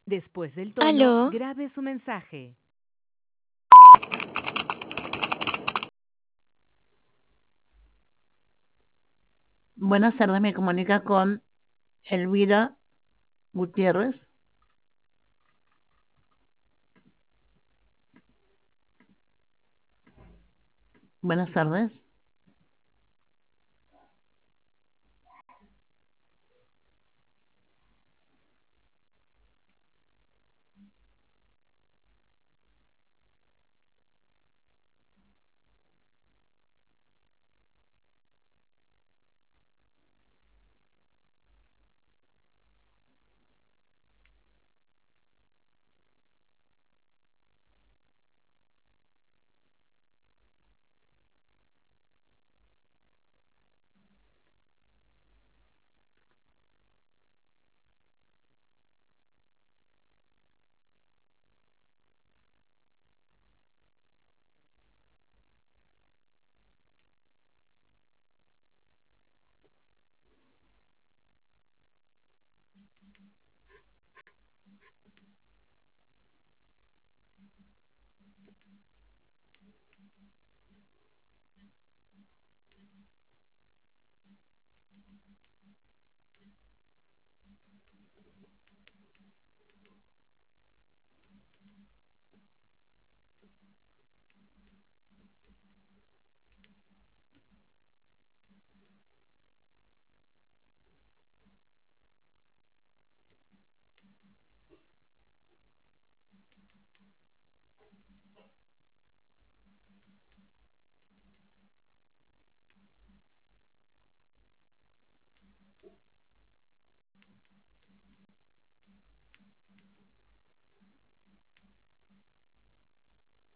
Después del tono, Aló, grabe su mensaje. Buenas tardes, me comunica con Elvira Gutiérrez. Buenas tardes.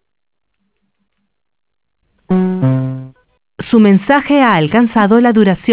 Su mensaje ha alcanzado la duración